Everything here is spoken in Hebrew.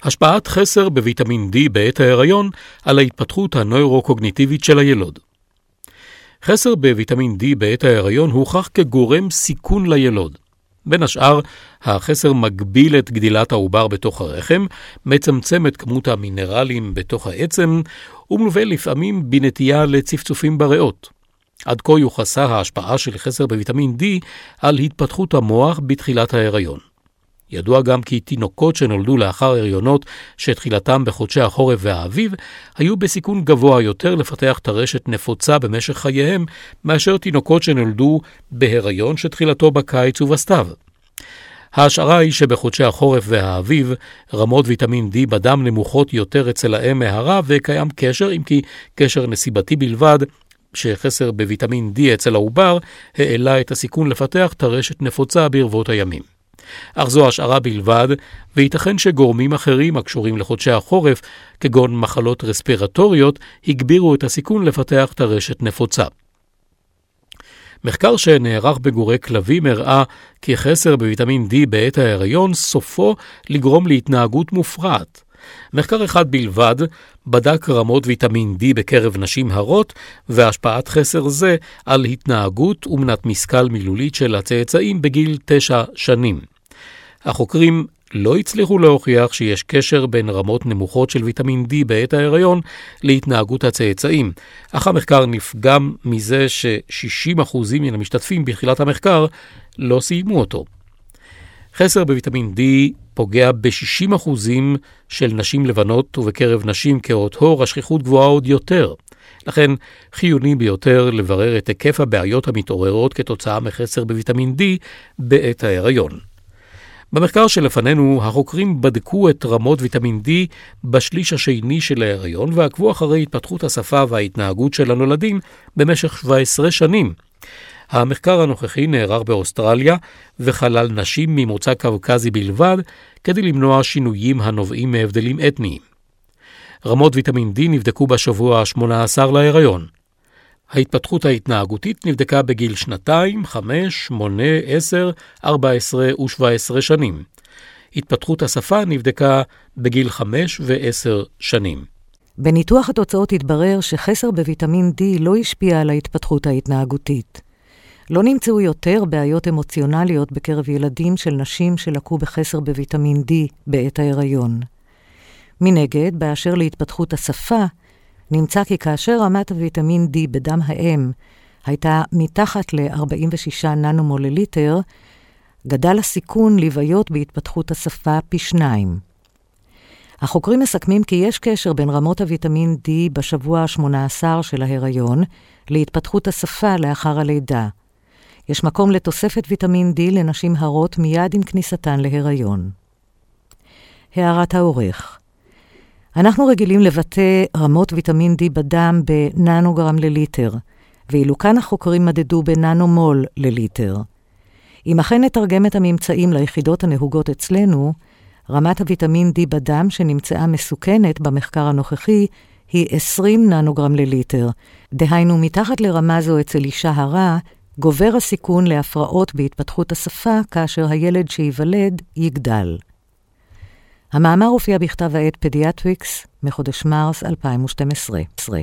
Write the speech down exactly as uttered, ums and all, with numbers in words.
השפעת חסר בוויטמין D בעת ההיריון על ההתפתחות הנוירוקוגניטיבית של הילוד. חסר בוויטמין D בעת ההיריון הוכח כגורם סיכון לילוד. בין השאר, החסר מגביל את גדילת העובר בתוך הרחם, מצמצם את כמות המינרלים בתוך העצם, ומלווה לפעמים בנטייה לצפצופים בריאות. עד כה יוחסה ההשפעה של חסר בוויטמין D על התפתחות המוח בתחילת ההיריון. ידוע גם כי תינוקות שנולדו לאחר הריונות שתחילתם בחודשי החורף והאביב, היו בסיכון גבוה יותר לפתח טרשת נפוצה במשך חייהם, מאשר תינוקות שנולדו בהיריון שתחילתו בקיץ ובסתיו. ההשערה היא שבחודשי החורף והאביב, רמות ויטמין D בדם נמוכות יותר אצל האם מהרה, וקיים קשר, אם כי קשר נסיבתי בלבד, שחסר בוויטמין D אצל העובר, העלה את הסיכון לפתח טרשת נפוצה ברבות הימים. אך זו השערה בלבד, וייתכן שגורמים אחרים הקשורים לחודשי החורף, כגון מחלות רספירטוריות, הגבירו את הסיכון לפתח טרשת נפוצה. מחקר שנערך בגורי כלבים הראה כי חסר בוויטמין D בעת ההיריון סופו לגרום להתנהגות מופרעת. מחקר אחד בלבד בדק רמות ויטמין D בקרב נשים הרות, והשפעת חסר זה על התנהגות ומנת משכל מילולית של הצאצאים בגיל תשע שנים. החוקרים לא הצליחו להוכיח שיש קשר בין רמות נמוכות של ויטמין D בעת ההיריון להתנהגות הצאצאים, אך המחקר נפגם מזה ש-שישים אחוז מן המשתתפים בתחילת המחקר לא סיימו אותו. חסר בוויטמין D פוגע ב-שישים אחוז של נשים לבנות, ובקרב נשים כהות הור השכיחות גבוהה עוד יותר. לכן חיוני ביותר לברר את היקף הבעיות המתעוררות כתוצאה מחסר בוויטמין D בעת ההיריון. במחקר שלפנינו, החוקרים בדקו את רמות ויטמין D בשליש השני של ההיריון, ועקבו אחרי התפתחות השפה וההתנהגות של הנולדים במשך שבע עשרה שנים. המחקר הנוכחי נערך באוסטרליה, וכלל נשים ממוצא קווקזי בלבד, כדי למנוע שינויים הנובעים מהבדלים אתניים. רמות ויטמין D נבדקו בשבוע ה-שמונה עשר להיריון. ההתפתחות ההתנהגותית נבדקה בגיל שנתיים, חמש, שמונה, עשר, ארבע עשרה ו-שבע עשרה שנים. התפתחות השפה נבדקה בגיל חמש ו-עשר שנים. בניתוח התוצאות התברר שחסר בוויטמין D לא השפיע על ההתפתחות ההתנהגותית. לא נמצאו יותר בעיות אמוציונליות בקרב ילדים של נשים שלקו בחסר בוויטמין D בעת ההיריון. מנגד, באשר להתפתחות השפה, נמצא כי כאשר רמת הוויטמין D בדם האם הייתה מתחת ל-ארבעים ושישה ננומול לליטר, גדל הסיכון לבעיות בהתפתחות השפה פי שניים. החוקרים מסכמים כי יש קשר בין רמות הוויטמין D בשבוע ה-שמונה עשר של ההיריון להתפתחות השפה לאחר הלידה. יש מקום לתוספת ויטמין D לנשים הרות מיד עם כניסתן להיריון. הערת העורך. אנחנו רגילים לבטא רמות ויטמין D בדם בננוגרם לליטר, ואילו כאן החוקרים מדדו בננומול לליטר. אם אכן נתרגם את הממצאים ליחידות הנהוגות אצלנו, רמת הוויטמין D בדם שנמצאה מסוכנת במחקר הנוכחי היא עשרים ננוגרם לליטר. דהיינו, מתחת לרמה זו אצל אישה הרה, גובר הסיכון להפרעות בהתפתחות השפה כאשר הילד שיוולד יגדל. המאמר הופיע בכתב העת פדיאטריקס מחודש מרס אלפיים ושתים עשרה.